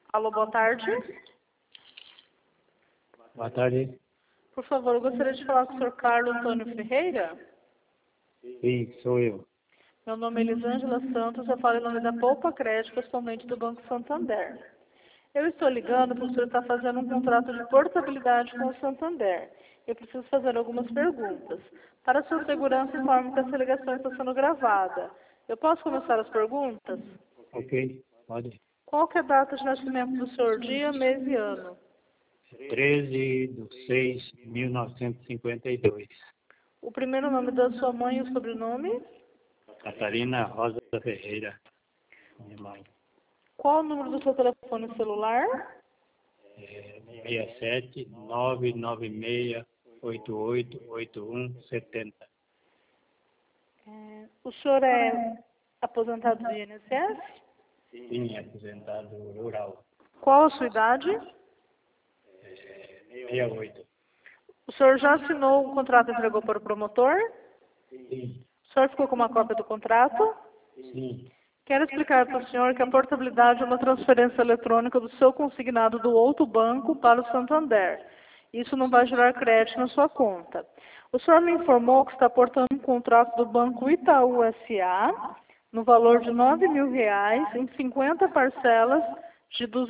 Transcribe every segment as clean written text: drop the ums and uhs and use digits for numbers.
Alô, boa tarde. Boa tarde. Por favor, eu gostaria de falar com o senhor Carlos Antônio Ferreira. Sim, sou eu. Meu nome é Elisângela Santos, eu falo em nome da Poupa Crédito, correspondente do Banco Santander. Eu estou ligando porque o senhor está fazendo um contrato de portabilidade com o Santander. Eu preciso fazer algumas perguntas. Para sua segurança, informo que essa ligação está sendo gravada. Eu posso começar as perguntas? Ok, pode. Qual que é a data de nascimento do senhor, dia, mês e ano? 13/6/1952. O primeiro nome da sua mãe e o sobrenome? Catarina Rosa Ferreira, minha mãe. Qual o número do seu telefone celular? 67-996-888170. O senhor é aposentado do INSS? Sim, aposentado rural. Qual a sua idade? 68. O senhor já assinou o contrato e entregou para o promotor? Sim, O senhor ficou com uma cópia do contrato? sim, Quero explicar para o senhor que a portabilidade é uma transferência eletrônica do seu consignado do outro banco para o Santander. Isso não vai gerar crédito na sua conta. O senhor me informou que está portando um contrato do Banco Itaú S.A. no valor de R$ 9.000 em 50 parcelas de R$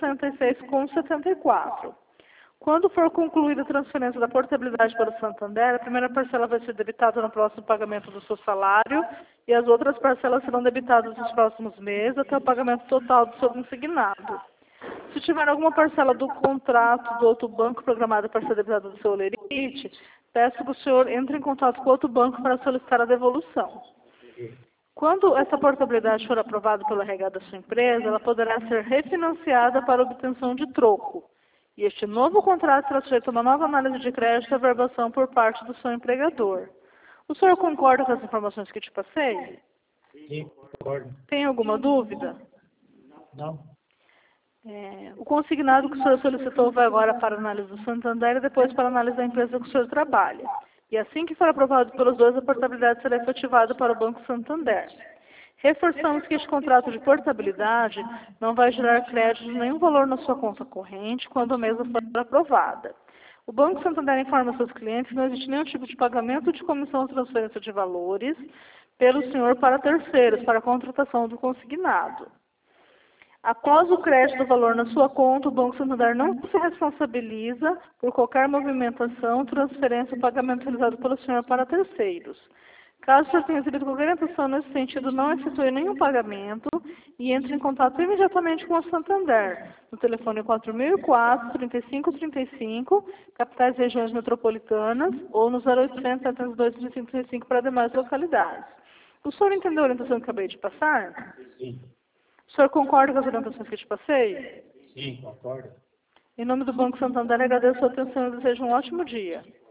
266,74. Quando for concluída a transferência da portabilidade para o Santander, a primeira parcela vai ser debitada no próximo pagamento do seu salário e as outras parcelas serão debitadas nos próximos meses até o pagamento total do seu consignado. Se tiver alguma parcela do contrato do outro banco programada para ser debitada do seu lerite, peço que o senhor entre em contato com outro banco para solicitar a devolução. Quando essa portabilidade for aprovada pelo RH da sua empresa, ela poderá ser refinanciada para obtenção de troco. E este novo contrato será sujeito a uma nova análise de crédito e averbação por parte do seu empregador. O senhor concorda com as informações que te passei? sim, concordo. Tem alguma dúvida? Não? O consignado que o senhor solicitou vai agora para a análise do Santander e depois para a análise da empresa que o senhor trabalha. E assim que for aprovado pelos dois, a portabilidade será efetivada para o Banco Santander. Reforçamos que este contrato de portabilidade não vai gerar crédito de nenhum valor na sua conta corrente quando a mesa for aprovada. O Banco Santander informa seus clientes que não existe nenhum tipo de pagamento de comissão ou transferência de valores pelo senhor para terceiros, para a contratação do consignado. Após o crédito do valor na sua conta, o Banco Santander não se responsabiliza por qualquer movimentação, transferência ou pagamento realizado pelo senhor para terceiros. Caso o senhor tenha recebido qualquer orientação nesse sentido, não efetue nenhum pagamento e entre em contato imediatamente com o Santander, no telefone 4004-3535, capitais e regiões metropolitanas, ou no 0800 702 3535 para demais localidades. O senhor entendeu a orientação que acabei de passar? Sim, O senhor concorda com as orientações que eu te passei? sim, concordo. Em nome do Banco Santander, agradeço a sua atenção e desejo um ótimo dia.